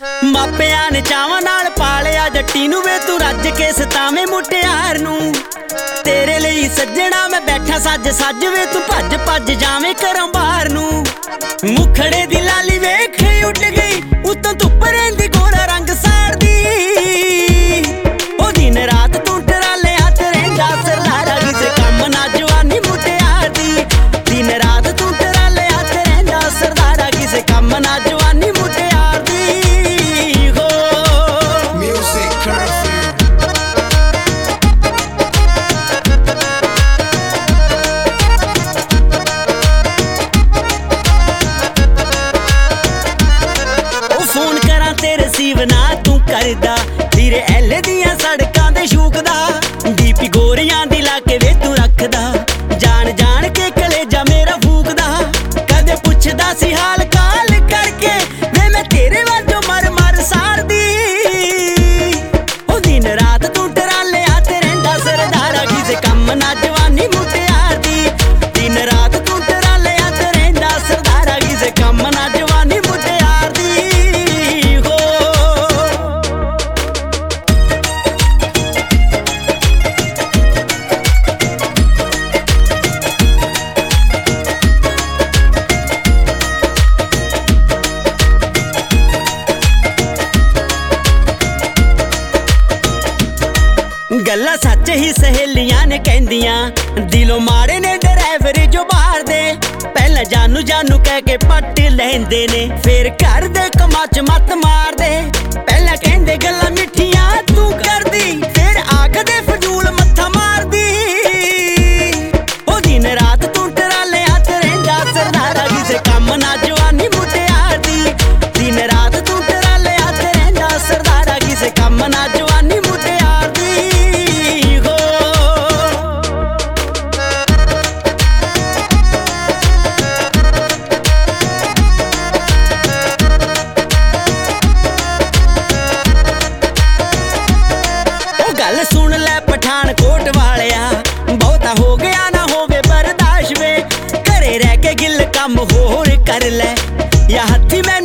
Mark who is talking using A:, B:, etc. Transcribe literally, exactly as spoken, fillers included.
A: ਮਾਪਿਆਂ ਨੇ ਚਾਵਾਂ ਨਾਲ ਪਾਲਿਆ ਜੱਟੀ ਨੂੰ ਵੇ ਤੂੰ ਰੱਜ ਕੇ ਸਤਾਵੇਂ ਮੁਟਿਆਰ ਨੂੰ। ਤੇਰੇ ਲਈ ਸੱਜਣਾ ਮੈਂ ਬੈਠਾ ਸੱਜ ਸੱਜ ਵੇ ਤੂੰ ਭੱਜ ਭੱਜ ਜਾਵੇਂ ਘਰੋਂ ਬਾਹਰ ਨੂੰ। ਮੁਖੜੇ ਦੀ ਲਾਲੀ ਵੇਖ ਉੱਡ ਗਈ ਉਤੋਂ ਧੁੱਪ ਰਹਿੰਦੀ ਗੋਰਾ ਰੰਗ ਸਾੜਦੀ। ਉਹ ਦਿਨ ਰਾਤ ਤੂੰ ਟਰਾਲਿਆਂ ਤੇ ਰਹਿੰਦਾ ਸਰਦਾਰਾ ਕਿਸੇ ਕੰਮ ਨਾ ਜਵਾਨੀ ਮੁਟਿਆਰ ਦੀ। ਦਿਨ ਰਾਤ ਤੂੰ ਟਰਾਲਿਆਂ ਤੇ ਰਹਿੰਦਾ ਸਰਦਾਰਾ ਕਿਸੇ ਕੰਮ ਨਾ ਜਵਾਨੀ ਮੁਟਿਆਰ ਦੀ। ਫੋਨ ਕਰਾਂ ਤੇ ਰਿਸੀਵ ਨਾ ਤੂੰ ਕਰਦਾ ਤੇਰੇ ਐਲ ਦੀਆਂ ਸੜਕਾਂ ਤੇ ਸ਼ੂਕਦਾ। ਡੀਪੀ ਗੋਰੀਆਂ ਦੀ ਲਾ ਕੇ ਵੇ ਤੂੰ ਰੱਖਦਾ ਜਾਣ ਜਾਣ ਕੇ ਕਲੇਜਾ ਮੇਰਾ ਫੂਕਦਾ। ਕਦੇ ਪੁੱਛਦਾ ਸੀ ਹਾਲ ਕਾਲ ਕਰਕੇ ਵੇ ਮੈਂ ਤੇਰੇ ਵਾਜੋਂ ਮਰ ਮਰ ਸਾਰਦੀ। ਉਹ ਦਿਨ ਰਾਤ ਤੂੰ ਟਰਾਲਿਆਂ ਤੇ ਰਹਿੰਦਾ ਸਰਦਾਰਾ ਕਿਸੇ ਕੰਮ ਨਾ ਜਵਾਨੀ ਮੁਟਿਆਰ ਦੀ। ਦਿਨ ਰਾਤ ਤੂੰ ਟਰਾਲਿਆਂ ਤੇ ਰਹਿੰਦਾ ਸਰਦਾਰਾ ਕਿਸੇ ਕੰਮ ਨਾ ਜਵਾਨੀ ਮੁਟਿਆਰ ਦੀ। ਗੱਲਾਂ ਸੱਚ ਹੀ ਸਹੇਲੀਆਂ ਨੇ ਕਹਿੰਦੀਆਂ ਦਿਲੋਂ ਮਾੜੇ ਨੇ ਡਰਾਈਵਰ ਜੋ ਬਾਹਰ ਦੇ। ਪਹਿਲਾਂ ਜਾਨੂ ਜਾਨੂ ਕਹਿ ਕੇ ਪੱਟ ਲੈਂਦੇ ਨੇ ਫੇਰ ਘਰ ਦੇ ਕੰਮਾਂ 'ਚ ਮੱਤ ਮਾਰਦੇ। ਪਹਿਲਾਂ ਕਹਿੰਦੇ ਗੱਲਾਂ ਮਿੱਠੀਆਂ ਤੂੰ ਕਰਦੀ ਫੇਰ ਆਖਦੇ ਫਜ਼ੂਲ ਮੱਥਾ ਮਾਰਦੀ। ਉਹ ਦਿਨ ਰਾਤ ਤੂੰ ਟਰਾਲਿਆਂ ਤੇ ਰਹਿੰਦਾ ਸਰਦਾਰਾ ਕਿਸੇ ਕੰਮ ਨਾ ਜਵਾਨੀ ਮੁਟਿਆਰ ਦੀ। ਦਿਨ ਰਾਤ ਤੂੰ ਟਰਾਲਿਆਂ ਤੇ ਰਹਿੰਦਾ ਸਰਦਾਰਾ ਕਿਸੇ ਕੰਮ ਨਾ ਜਵਾਨੀ ਮੁਟਿਆਰ ਦੀ। ਗੱਲ ਸੁਣ ਲੈ ਪਠਾਨਕੋਟ ਵਾਲਿਆ ਬਹੁਤਾ ਹੋ ਗਿਆ ਨਾ ਹੋਵੇ ਬਰਦਾਸ਼ਤ ਵੇ। ਘਰੇ ਰਹਿ ਕੇ ਗਿੱਲ ਕੰਮ ਹੋਰ ਕਰ ਲੈ ਜਾਂ ਹੱਥੀ ਮੈਂ